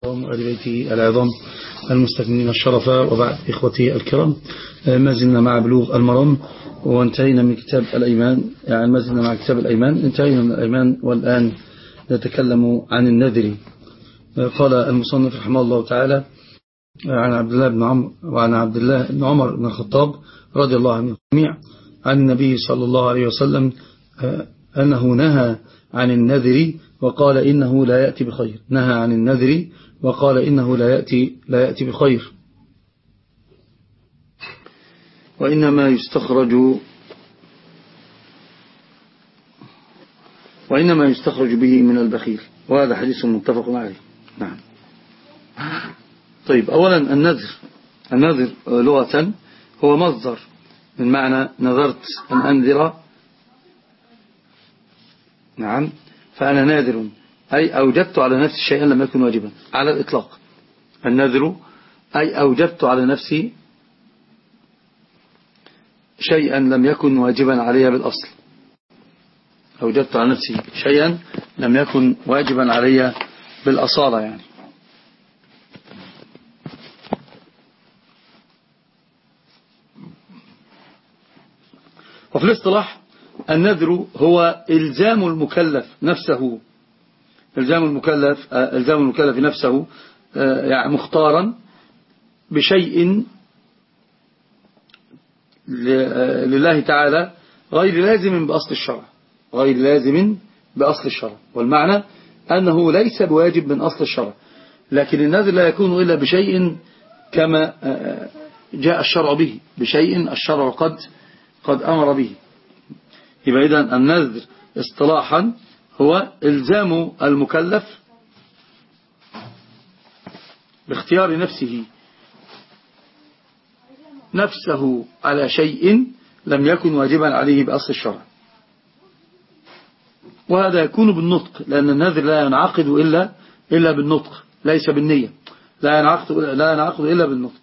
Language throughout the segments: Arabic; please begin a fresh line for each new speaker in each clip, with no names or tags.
وآل بيته العظام المستكملين الشرف، وبعد إخوتي الكرام، ما زلنا مع بلوغ المرام وانتهينا من كتاب الأيمان. يعني ما زلنا مع كتاب الأيمان، انتهينا من الأيمان والآن نتكلم عن النذر. قال المصنف رحمه الله تعالى عن عبد الله بن عمرو وعن عبد الله بن عمر بن الخطاب رضي الله عنه جميع عن النبي صلى الله عليه وسلم أنه نهى عن النذر وقال إنه لا يأتي بخير. نهى عن النذر وقال إنه لا يأتي بخير، وإنما يستخرج به من البخيل، وهذا حديث متفق عليه. نعم. طيب، أولا النذر لغة هو مصدر من معنى نذرت أن أنذر. نعم، فأنا ناذر أي أوجبت على نفسي شيئا لم يكن واجبا على الإطلاق. النذر أي أوجبت على نفسي شيئا لم يكن واجبا علي بالأصل. أوجبت على نفسي شيئا لم يكن واجبا علي بالأصالة يعني. وفي الاصطلاح النذر هو إلزام المكلف نفسه، إلزام المكلف نفسه يعني مختارا بشيء لله تعالى غير لازم بأصل الشرع، والمعنى أنه ليس بواجب من أصل الشرع، لكن النذر لا يكون إلا بشيء كما جاء الشرع به، بشيء الشرع قد أمر به. يبقى إذن النذر اصطلاحا هو إلزام المكلف باختيار نفسه على شيء لم يكن واجبا عليه بأصل الشرع، وهذا يكون بالنطق، لأن النذر لا ينعقد إلا بالنطق، ليس بالنية. لا ينعقد إلا بالنطق.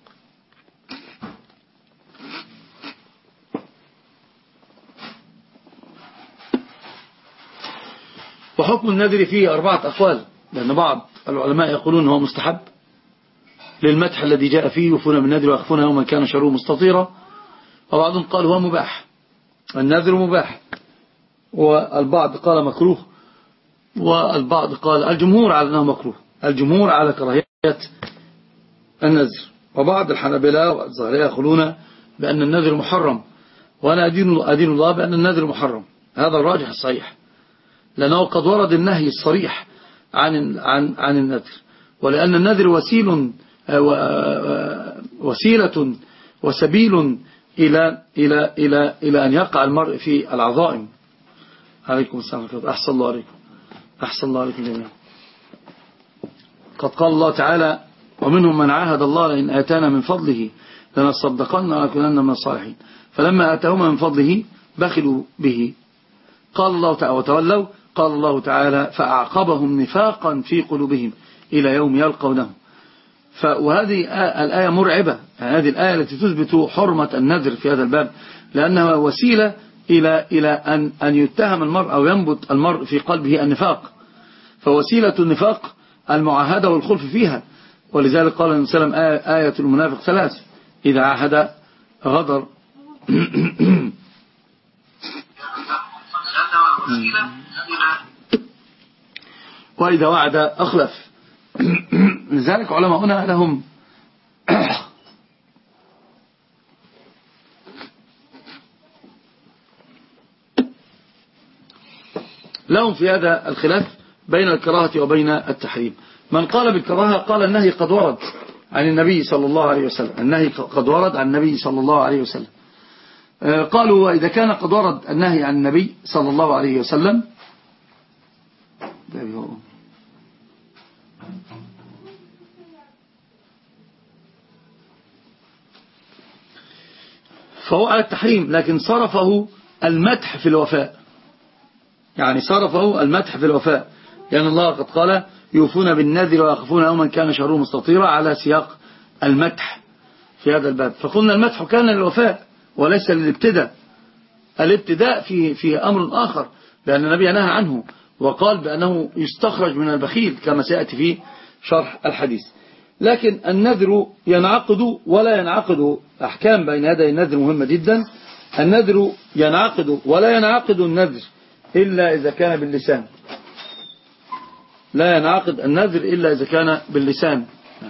وحكم النذر فيه 4 أقوال، لأن بعض العلماء يقولون هو مستحب للمدح الذي جاء فيه يوفون بالنذر ويخفون يوما كان شره مستطيرا، وبعضهم قال هو مباح، النذر مباح، والبعض قال مكروه، والبعض قال الجمهور على أنه مكروه، الجمهور على كراهية النذر، وبعض الحنابلة والظاهرية يقولون بأن النذر محرم، وأنا أدين الله بأن النذر محرم. هذا الراجح الصحيح، لأنه قد ورد النهي الصريح عن النذر، ولأن النذر وسيلة وسبيل إلى أن يقع المرء في العظائم. عليكم السلام عليكم. أحسن الله عليكم جميعا. قد قال الله تعالى ومنهم من عاهد الله لئن آتانا من فضله لنصدقن ولنكونن من الصالحين فلما آتاهم من فضله بخلوا به قال الله تعالى وتولوا قال الله تعالى فأعقبهم نفاقا في قلوبهم إلى يوم يلقونه. وهذه الآية مرعبة، هذه الآية التي تثبت حرمة النذر في هذا الباب، لأنها وسيلة إلى أن يتهم المرء أو ينبت المرء في قلبه النفاق، فوسيلة النفاق المعاهدة والخلف فيها. ولذلك قال النبي صلى الله عليه وسلم آية المنافق 3: إذا عاهد غدر وإذا وعد أخلف. لذلك علماؤنا لهم في هذا الخلاف بين الكراهة وبين التحريم. من قال بالكراهة قال النهي قد ورد عن النبي صلى الله عليه وسلم، النهي قد ورد عن النبي صلى الله عليه وسلم. قالوا وإذا كان قد ورد النهي عن النبي صلى الله عليه وسلم فهو على التحريم، لكن صرفه المدح في الوفاء، يعني صرفه المدح في الوفاء، لأن الله قد قال يوفون بالنذر ويخافون يوما كان شره مستطيرا على سياق المدح في هذا الباب. فقلنا المدح كان للوفاء وليس للابتداء. الابتداء في أمر آخر، لأن النبي نهى عنه وقال بأنه يستخرج من البخيل كما سيأتي شرح الحديث. لكن النذر ينعقد ولا ينعقد، أحكام بين يدي النذر مهمة جدا. النذر ينعقد ولا ينعقد النذر إلا إذا كان باللسان. لا ينعقد النذر إلا إذا كان باللسان.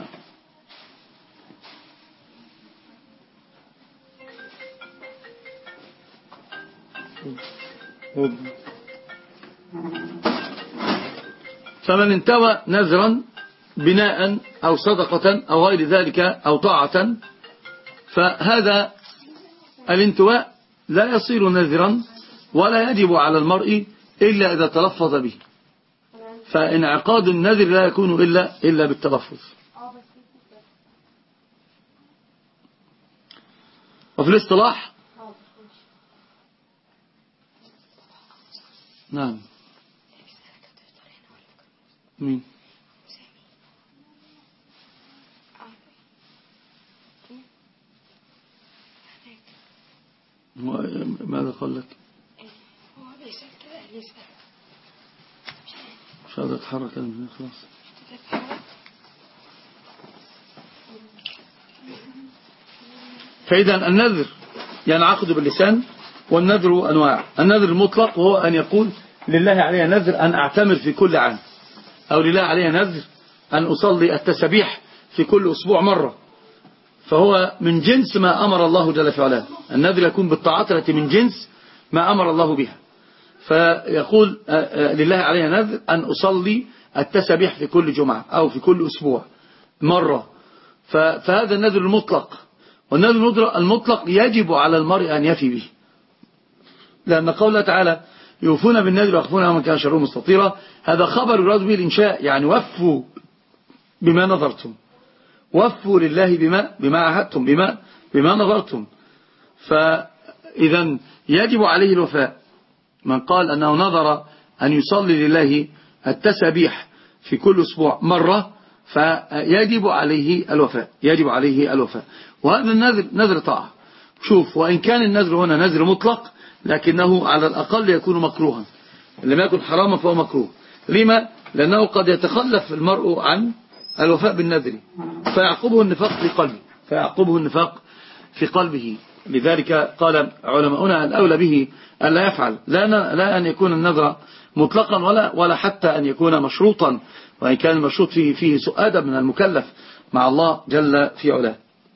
فمن انتوى نذرا بناء أو صدقة أو غير ذلك أو طاعة، فهذا الانتواء لا يصير نذرا ولا يجب على المرء إلا إذا تلفظ به. فانعقاد النذر لا يكون إلا بالتلفظ. وفي الاصطلاح نعم. مين؟ ماذا قال لك؟ مش هذا يتحرك من خلاص. فإذا النذر ينعقد باللسان. والنذر أنواع. النذر المطلق وهو أن يقول لله علي نذر أن أعتمر في كل عام، أو لله علي نذر أن أصلي التسبيح في كل أسبوع مرة، فهو من جنس ما أمر الله جل في علاه. النذر يكون بالطاعات التي من جنس ما أمر الله بها. فيقول لله علي نذر أن أصلي التسبيح في كل جمعة أو في كل أسبوع مرة. فهذا النذر المطلق. والنذر المطلق يجب على المرء أن يفي به، لأن قوله تعالى يوفون بالنذر ويخافون يوما كان شره مستطيرا، هذا خبر يراد به الإنشاء، يعني وفوا بما نظرتم، وفوا لله بما عهدتم، بما نظرتم. فإذا يجب عليه الوفاء. من قال أنه نظر أن يصلي لله التسبيح في كل أسبوع مرة فيجب عليه الوفاء، يجب عليه الوفاء. وهذا النذر نذر طاعة. شوف، وإن كان النذر هنا نذر مطلق لكنه على الأقل يكون مكروها. لم يكن حراما فهو مكروه. لما؟ لأنه قد يتخلف المرء عن الوفاء بالنذر فيعقبه النفاق في قلبه. لذلك قال علماؤنا الأولى به ألا يفعل، لا أن يكون النذر مطلقا ولا حتى أن يكون مشروطا، وإن كان المشروط فيه سوء أدب من المكلف مع الله جل في علاه.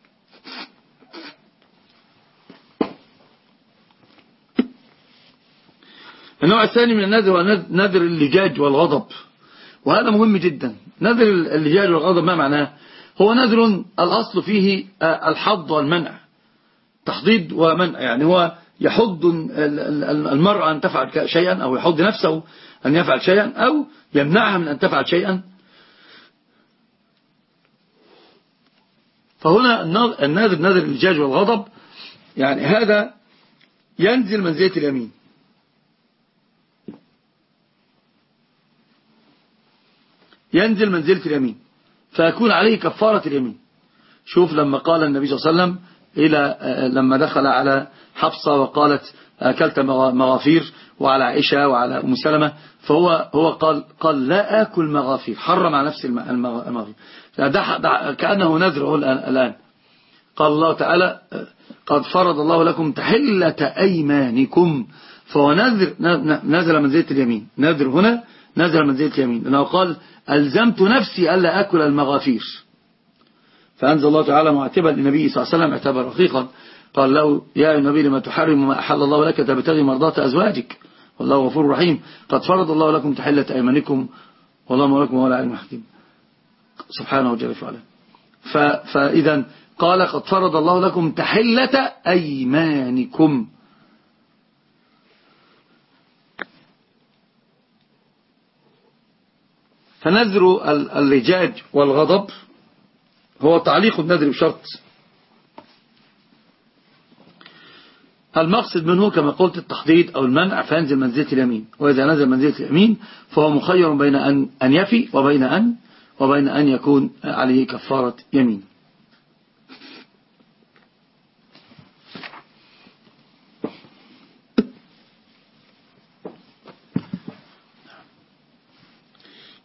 النوع الثاني من النذر هو نذر اللجاج والغضب، وهذا مهم جدا. نذر اللجاج والغضب ما معناه؟ هو نذر الأصل فيه الحض والمنع، تحضيض ومنع. يعني هو يحض المرأة أن تفعل شيئا، أو يحض نفسه أن يفعل شيئا، أو يمنعها من أن تفعل شيئا. فهنا النذر نذر اللجاج والغضب، يعني هذا ينزل منزلة اليمين. ينزل منزلة اليمين فيكون عليه كفارة اليمين. شوف لما قال النبي صلى الله عليه وسلم لما دخل على حفصة وقالت أكلت مغافير، وعلى عائشة وعلى أم سلمة، فهو قال لا آكل مغافير، حرم على نفسه المغافير. كأنه نذره الآن. قال الله تعالى قد فرض الله لكم تحلة أيمانكم، فهو نزل منزلة اليمين. نذر هنا نزل منزلة اليمين، لأنه قال ألزمت نفسي ألا أكل المغافير. فأنزل الله تعالى معتبا للنبي صلى الله عليه وسلم اعتبر رقيقا، قال له يا النبي لما تحرم ما أحل الله لك تبتغي مرضات أزواجك والله غفور رحيم، قد فرض الله لكم تحلة أيمانكم والله مولاكم ولا علم حكيم سبحانه جل وعلا. فإذا قال قد فرض الله لكم تحلة أيمانكم. فنذر اللجاج والغضب هو تعليق النذر بشرط. المقصد منه كما قلت التحضيض أو المنع، فينزل منزلة اليمين. وإذا نزل منزلة اليمين فهو مخير بين أن يفي وبين أن يكون عليه كفارة يمين.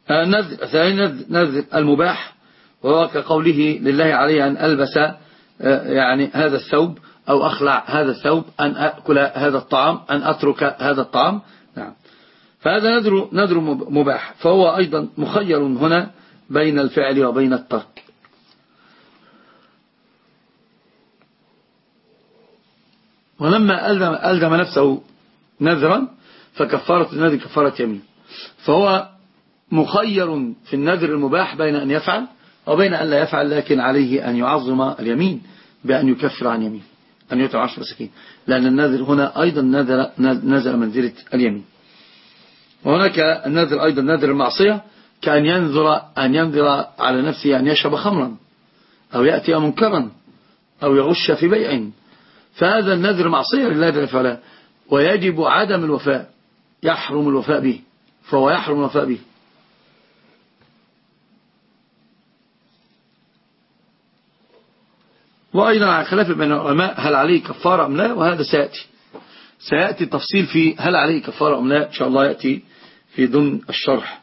نذر المباح، وهو كقوله لله علي أن ألبس يعني هذا الثوب، أو أخلع هذا الثوب، أن أكل هذا الطعام، أن أترك هذا الطعام. نعم. فهذا نذر مباح، فهو أيضا مخير هنا بين الفعل وبين الترك. ولما ألزم نفسه نذرا فكفارة النذر كفارة يمين، فهو مخير في النذر المباح بين أن يفعل وبين أن لا يفعل، لكن عليه أن يعظم اليمين بأن يكفر عن يمين، أن يطعم 10 مساكين، لأن النذر هنا أيضا نزل منزلة اليمين. وهناك النذر أيضا نذر المعصية، كأن ينذر على نفسه أن يشرب خمرا، أو يأتي منكرا، أو يغش في بيع، فهذا النذر معصية لله جل وعلا، ويجب عدم الوفاء، يحرم الوفاء به، فهو يحرم الوفاء به. وأيضا على خلاف بين العلماء هل عليه كفارة أم لا، وهذا سيأتي تفصيل في هل عليه كفارة أم لا، إن شاء الله يأتي في ضمن الشرح.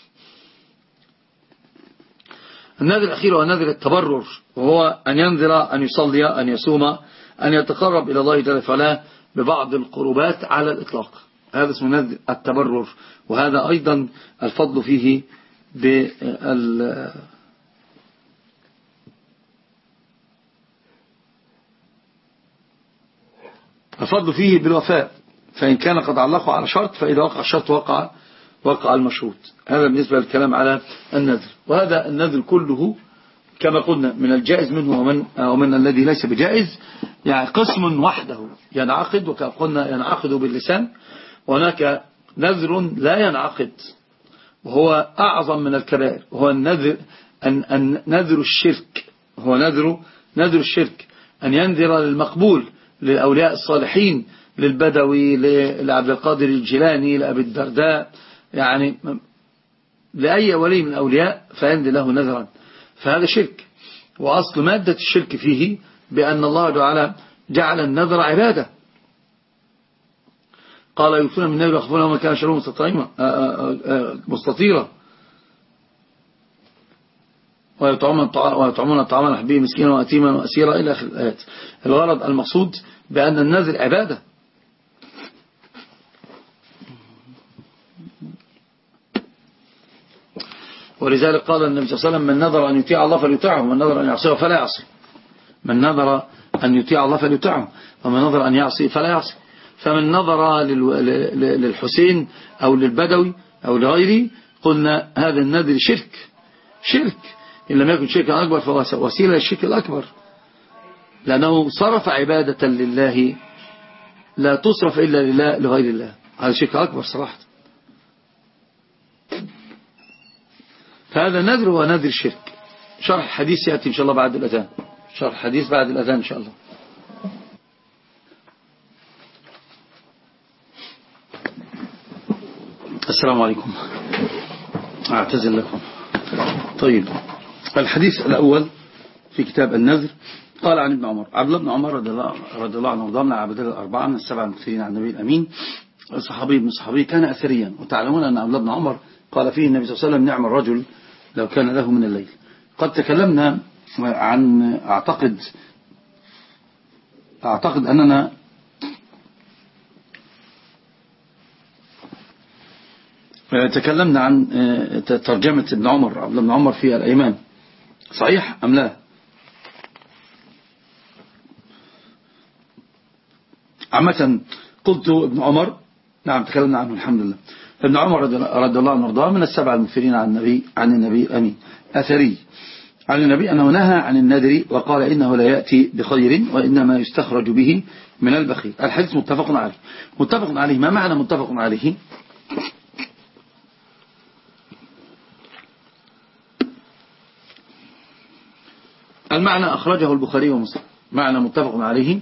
النذر الأخير هو نذر التبرر، وهو أن ينذر أن يصلي، أن يصوم، أن يتقرب إلى الله جل وعلا ببعض القربات على الإطلاق، هذا اسمه نذر التبرر. وهذا أيضا الفضل فيه الفضل فيه بالوفاء، فإن كان قد علقه على شرط، فإذا وقع الشرط وقع المشروط. هذا بالنسبة للكلام على النذر. وهذا النذر كله كما قلنا من الجائز منه ومن الذي ليس بجائز، يعني قسم وحده ينعقد، وكما قلنا ينعقد باللسان. وهناك نذر لا ينعقد وهو أعظم من الكبائر، وهو نذر الشرك، هو نذر الشرك، أن ينذر للمقبول، للأولياء الصالحين، للبدوي، لعبد القادر الجيلاني، لأبي الدرداء، يعني لأي ولي من الأولياء فينذر له نذرا، فهذا شرك. وأصل مادة الشرك فيه بأن الله تعالى جعل النذر عبادة، قال يوفون من النذر ويخافون يوما كان شره مستطيرا، ويطعمون الطعام على حبه مسكينا ويتيما وأسيرا إلى آخر الآيات. الغرض المقصود بأن النذر عبادة. ولذلك قال النبي صلى الله عليه وسلم: من نذر أن يطيع الله فليطيعه، ومن نذر أن يعصيه فلا يعصي. من نذر أن يطيع الله فليطيعه، ومن نذر أن يعصي فلا يعصي. فمن نذر للحسين أو للبدوي أو لغيره قلنا هذا النذر شرك، إن لم يكن شركا أكبر فهو وسيلة للشرك الأكبر، لأنه صرف عبادة لله لا تصرف إلا لله لغير الله، هذا شرك أكبر صراحة. فهذا النذر هو نذر الشرك. شرح الحديث يأتي إن شاء الله بعد الأذان، شرح الحديث بعد الأذان إن شاء الله. السلام عليكم، أعتذر لكم. طيب، الحديث الأول في كتاب النذر. قال عن ابن عمر، عبد الله بن عمر رضي الله عنه وارضاه، من العباد الأربعة من السبعة المكثرين عن النبي الأمين، صحابي ابن صحابي، كان أثريا. وتعلمون أن عبد الله بن عمر قال فيه النبي صلى الله عليه وسلم: نعم الرجل لو كان له من الليل. قد تكلمنا عن أعتقد أننا تكلمنا عن ترجمة ابن عمر، عبد الله بن عمر في الأيمان، صحيح أم لا؟ عامة قلت ابن عمر، نعم تكلمنا عنه الحمد لله. ابن عمر رضي الله عنه وارضاه من السبعة المكثرين عن النبي الأمين، أثري عن النبي أنه نهى عن النذر وقال إنه لا يأتي بخير وإنما يستخرج به من البخيل. الحديث متفق عليه. متفق عليه، ما معنى متفق عليه؟ المعنى أخرجه البخاري ومسلم. معنى متفق عليه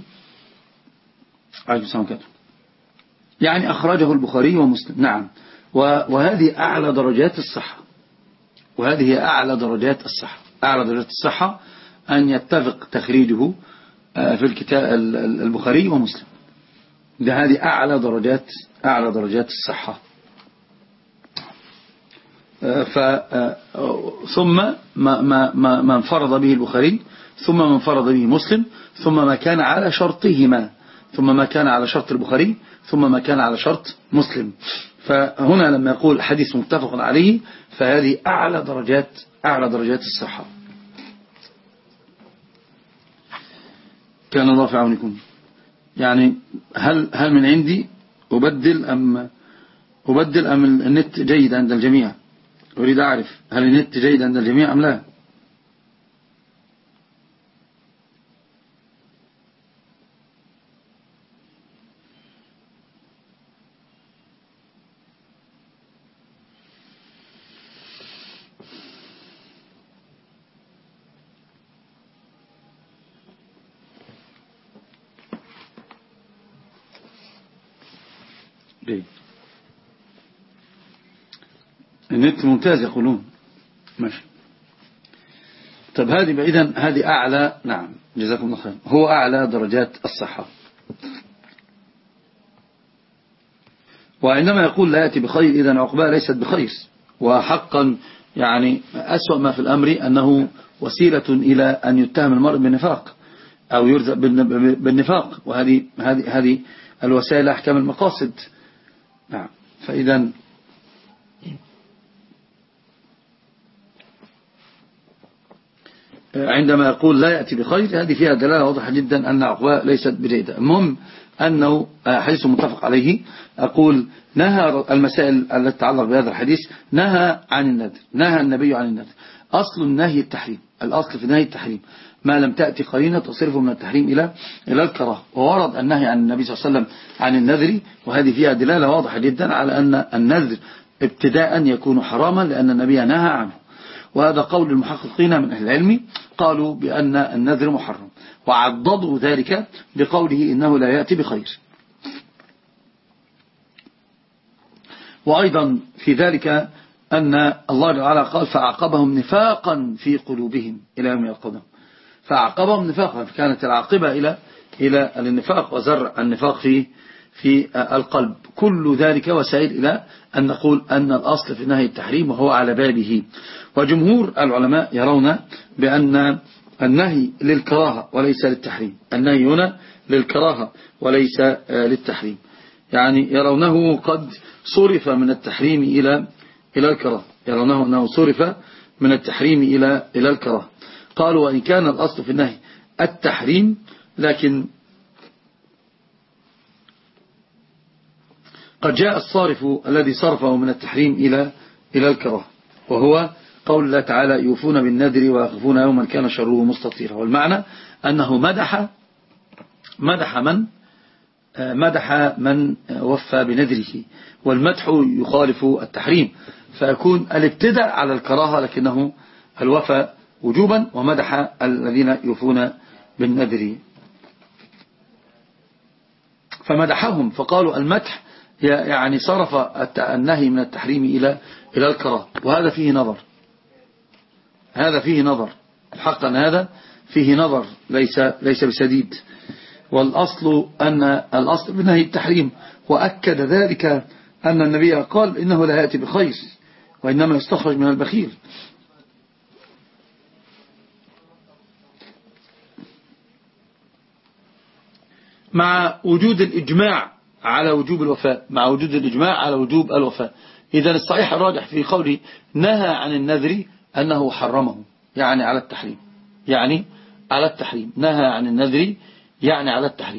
يعني أخرجه البخاري ومسلم. نعم. وهذه أعلى درجات الصحة، وهذه هي أعلى درجات الصحة. أعلى درجات الصحة أن يتفق تخريجه في الكتاب البخاري ومسلم، هذه أعلى درجات الصحة. ثم ما انفرد به البخاري، ثم ما انفرد به مسلم، ثم ما كان على شرطهما، ثم ما كان على شرط البخاري، ثم ما كان على شرط مسلم. فهنا لما يقول حديث متفق عليه فهذه أعلى درجات الصحة. كان الله في عونكم. يعني هل من عندي أبدل أم النت جيد عند الجميع؟ أريد أعرف هل النت جيد عند الجميع أم لا؟ جيد. النت ممتاز يقولون. ماشي. طب هذه أعلى. نعم جزاكم الله خير. هو أعلى درجات الصحة. وعندما يقول لا يأتي بخير إذن عقباه ليست بخير. وحقا يعني أسوأ ما في الأمر أنه وسيلة إلى أن يتهم المرء بالنفاق أو يرزق بالنفاق. هذه الوسائل أحكام المقاصد. نعم. فإذا عندما يقول لا يأتي بخير هذه فيها دلالة واضحة جدا أن عقباه ليست بجيدة. المهم أنه حديث متفق عليه. أقول نهى المسائل التي تتعلق بهذا الحديث، نهى عن النذر، نهى النبي عن النذر. أصل النهي التحريم، الأصل في النهي التحريم ما لم تأتي قرينة تصرفه من التحريم إلى الكراهة. وورد النهي عن النبي صلى الله عليه وسلم عن النذر، وهذه فيها دلالة واضحة جدا على أن النذر ابتداء يكون حراما لأن النبي نهى عنه. وهذا قول المحققين من أهل العلم، قالوا بأن النذر محرم، وعضدوا ذلك بقوله إنه لا يأتي بخير. وأيضا في ذلك أن الله تعالى قال فأعقبهم نفاقا في قلوبهم إلى يوم يلقونه. فأعقبهم نفاقا، فكانت العاقبة إلى النفاق وزرع النفاق في القلب. كل ذلك وسائل إلى أن نقول أن الأصل في نهي التحريم وهو على بابه. وجمهور العلماء يرون بأن النهي للكراهة وليس للتحريم. النهي هنا للكراهة وليس للتحريم. يعني يرونه قد صرف من التحريم إلى الكراهة، يرونه أنه صرف من التحريم إلى الكراهة. قالوا وإن كان الأصل في النهي التحريم، لكن قد جاء الصارف الذي صرفه من التحريم إلى الكراهة، وهو قول الله تعالى يوفون بالنذر ويخافون يوما كان شره مستطيرا. والمعنى أنه مدح من وفى بنذره، والمدح يخالف التحريم، فيكون الابتداء على الكراهة لكنه الوفى وجوبا، ومدح الذين يوفون بالنذر فمدحهم. فقالوا المدح يعني صرف النهي من التحريم إلى الكراهة. وهذا فيه نظر، هذا فيه نظر حقا، هذا فيه نظر ليس بسديد. والأصل أن الأصل بنهي التحريم. وأكد ذلك أن النبي قال إنه لا يأتي بخير وإنما يستخرج من البخيل. مع وجود الإجماع على وجوب الوفاء، مع وجود الإجماع على وجوب الوفاء. إذن الصحيح الراجح في قوله نهى عن النذر أنه حرمه، يعني على التحريم، يعني على التحريم. نهى عن النذر يعني على التحريم.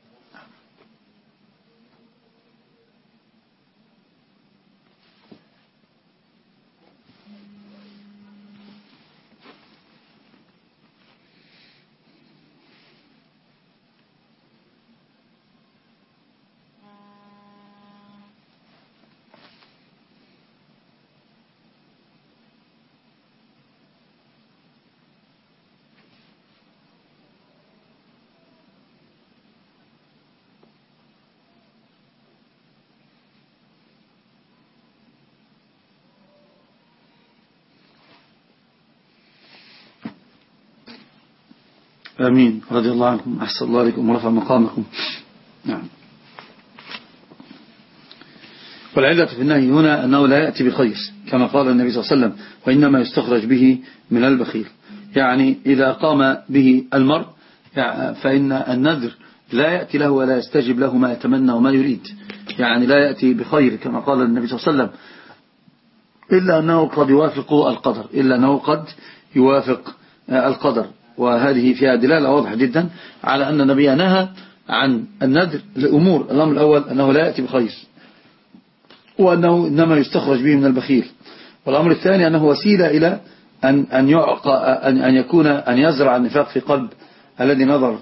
آمين. رضي الله عنكم، أحسن الله عليكم ورفع مقامكم. نعم. والعلة في النهي هنا أنه لا يأتي بخير كما قال النبي صلى الله عليه وسلم وإنما يستخرج به من البخيل. يعني إذا قام به المرء فإن النذر لا يأتي له ولا يستجب له ما يتمنى وما يريد، يعني لا يأتي بخير كما قال النبي صلى الله عليه وسلم، إلا أنه قد يوافق القدر، إلا أنه قد يوافق القدر. وهذه فيها دلالة واضحة جدا على أن النبي نهى عن النذر لأمور. الأمر الأول أنه لا يأتي بخير، وأنه إنما يستخرج به من البخيل. والأمر الثاني أنه وسيلة إلى أن يكون أن يزرع النفاق في قلب الذي نظر.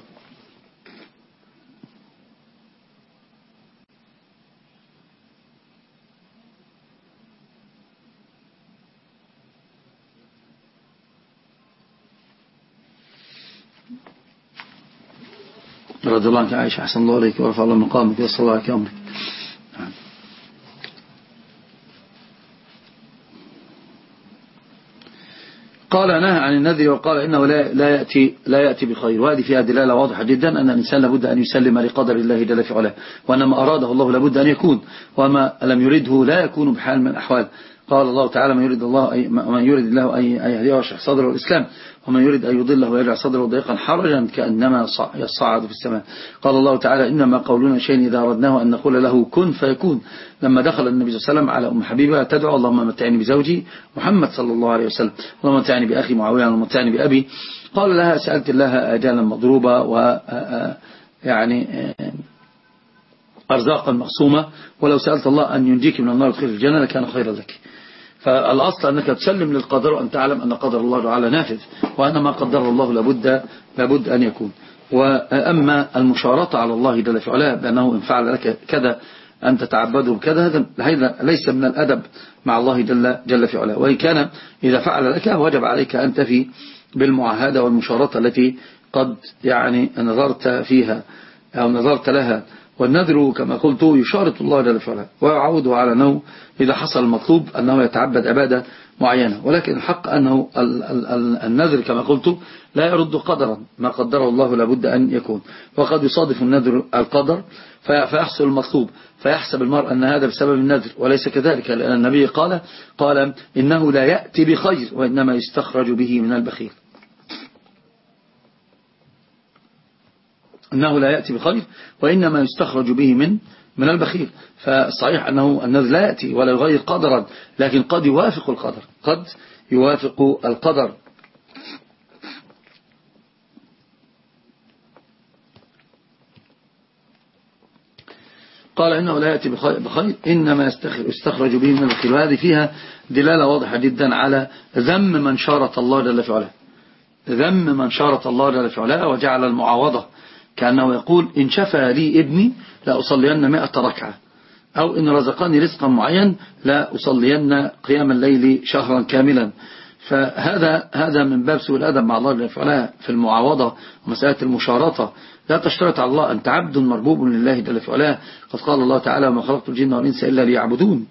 رضي الله عنك عائشة، أحسن الله عليك ورفع الله مقامك ويسر الله عليك أمرك. قال نهى عن النذر وقال إنه لا يأتي بخير. وهذه فيها دلالة واضحة جدا أن الإنسان لابد أن يسلم لقدر الله جل في علاه، وأن ما أراده الله لابد أن يكون، وما لم يرده لا يكون بحال من الأحوال. قال الله تعالى من يريد الله أن يهديه يشرح صدره الإسلام، ومن يريد أن يضله ويجعل صدره ضيقا حرجا كأنما يصعد في السماء. قال الله تعالى إنما قولنا شيء إذا أردناه أن نقول له كن فيكون. لما دخل النبي صلى الله عليه وسلم على أم حبيبة تدعو اللهم متعني بزوجي محمد صلى الله عليه وسلم، اللهم متعني بأخي معاوية، اللهم متعني بأبي. قال لها سألت الله آجالا مضروبة يعني أرزاقا مقسومة، ولو سألت الله أن ينجيك من النار وتدخلك الجنة لكان خيرا لك. فالأصل أنك تسلم للقدر وأن تعلم أن قدر الله تعالى نافذ، وأن ما قدر الله لابد أن يكون. وأما المشارطة على الله جل في علاه بأنه إن فعل لك كذا أن تتعبده بكذا، هذا ليس من الأدب مع الله جل في علاه. وإن كان إذا فعل لك وجب عليك أن تفي بالمعاهدة والمشارطة التي قد يعني نظرت فيها أو نظرت لها. والنذر كما قلت يشارط الله جل وعلا ويعوده على أنه إذا حصل المطلوب أنه يتعبد عبادة معينة. ولكن الحق أنه النذر كما قلت لا يرد قدرا، ما قدره الله لابد أن يكون. وقد يصادف النذر القدر فيحصل المطلوب، فيحسب المرء أن هذا بسبب النذر، وليس كذلك، لأن النبي قال إنه لا يأتي بخير وإنما يستخرج به من البخيل. أنه لا يأتي بخير وإنما يستخرج به من البخيل. فالصحيح أنه النذر لا يأتي ولا يغير قدرا، لكن قد يوافق القدر، قد يوافق القدر. قال إنه لا يأتي بخير إنما يستخرج به من البخيل. وهذه فيها دلالة واضحة جدا على ذم من شارط الله جل في علاه، ذم من شارط الله جل في علاه وجعل المعاوضة، كأنه يقول إن شفى لي ابني لا أصلين 100 ركعة، أو إن رزقني رزقا معين لا أصلين قيام الليل شهرا كاملا. فهذا من باب سوء الأدب مع الله جل وعلا في المعاوضة ومسألة المشارطة. لا تشترط على الله، أنت عبد مربوب لله جل وعلا. قد قال الله تعالى وما خلقت الجن والإنس إلا ليعبدون.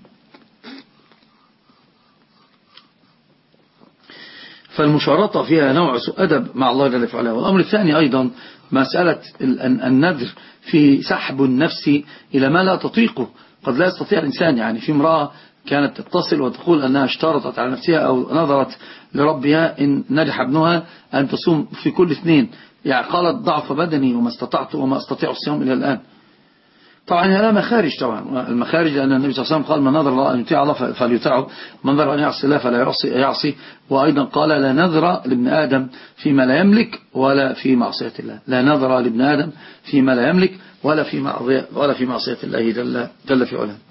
فالمشارطة فيها نوع سوء أدب مع الله جل وعلا. والأمر الثاني أيضا مسألة النذر في سحب النفس إلى ما لا تطيقه. قد لا يستطيع الإنسان، يعني في امرأة كانت تتصل وتقول أنها اشترطت على نفسها أو نظرت لربها إن نجح ابنها أن تصوم في كل اثنين، يعني قالت ضعف بدني وما استطعت وما أستطيع الصيام إلى الآن. طبعا لا مخارج، طبعا المخارج لأن النبي صلى الله عليه وسلم قال من نظر الله أن يطيع الله فليطيعه، من نظر أن يعصي الله فلا يعصي. وأيضا قال لا نذر لابن آدم فيما لا يملك ولا في معصية الله، لا نذر لابن آدم فيما لا يملك ولا في معصية الله جل في علاه.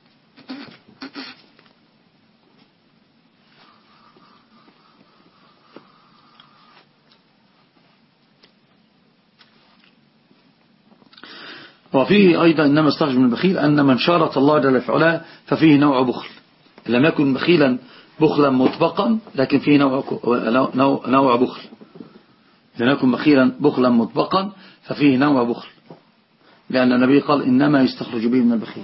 وفيه أيضا إنما استخرج من البخيل أن من شارط الله جل في علاه ففيه نوع بخل، لم يكن بخيلا بخلا مطبقا لكن فيه نوع بخل، لم يكن بخيلا بخلا مطبقا ففيه نوع بخل، لأن النبي قال إنما يستخرج به من البخيل.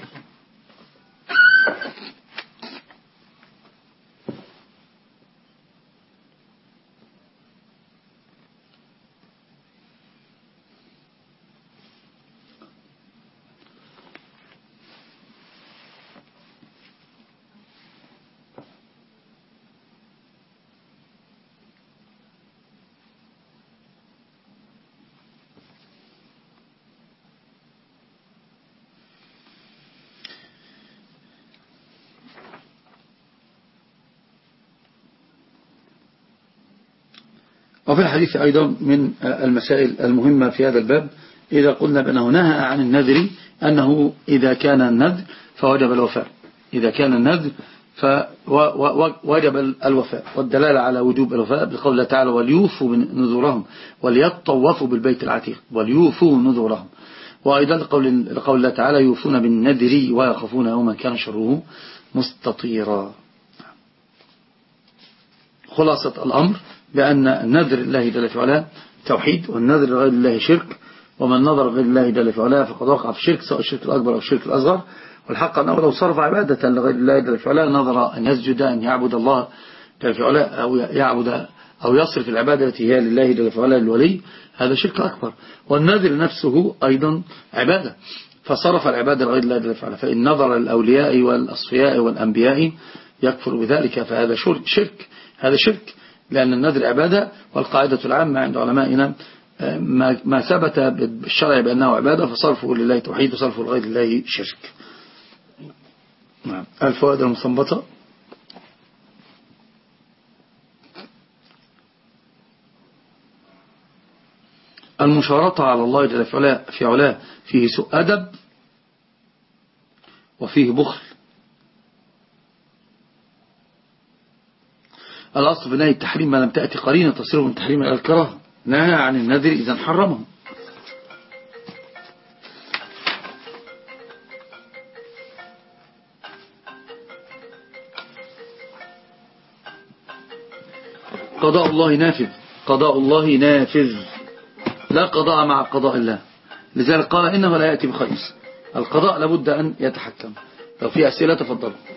وفي الحديث أيضا من المسائل المهمة في هذا الباب إذا قلنا بأنه نهى عن النذر أنه إذا كان النذر فوجب الوفاء، إذا كان النذر فوجب الوفاء، والدلالة على وجوب الوفاء بقول الله تعالى وليوفوا نذورهم وليطوفوا بالبيت العتيق، وليوفوا نذورهم. وأيضا قول الله تعالى يوفون بالنذر ويخافون يوما كان شره مستطيرا. خلاصة الأمر بأن النذر لله جل في علاه توحيد، والنذر لغير الله شرك، ومن نظر غير الله جل في علاه فقد وقع في شرك، سواء الشرك الأكبر أو الشرك الأصغر. والحق أنه لو صرف عبادة لغير الله جل في علاه نظر أن يسجد أن يعبد الله جل في علاه أو يعبد أو يصرف العبادة التي هي لله جل في علاه للولي، هذا شرك أكبر. والنذر نفسه أيضا عبادة، فصرف العبادة لغير الله جل في علاه، فإن نظر الأولياء والأصفياء والأنبياء يكفر بذلك، فهذا شرك، هذا شرك، لأن النذر عبادة. والقاعدة العامة عند علمائنا ما ثبت بالشرع بأنه عبادة فصرفه لله توحيد وصرفه لغير الله شرك. الفوائد المستنبطة: المشارطة على الله جل في علاه فيه سوء أدب وفيه بخل. الأصل في نهي التحريم ما لم تأتي قرينة تصير من تحريم إلى الكراهة، نهى عن النذر إذا حرمه. قضاء الله نافذ، قضاء الله نافذ، لا قضاء مع قضاء الله، لذلك قال إنه لا يأتي بخير. القضاء لابد أن يتحكم. لو في أسئلة تفضلوا.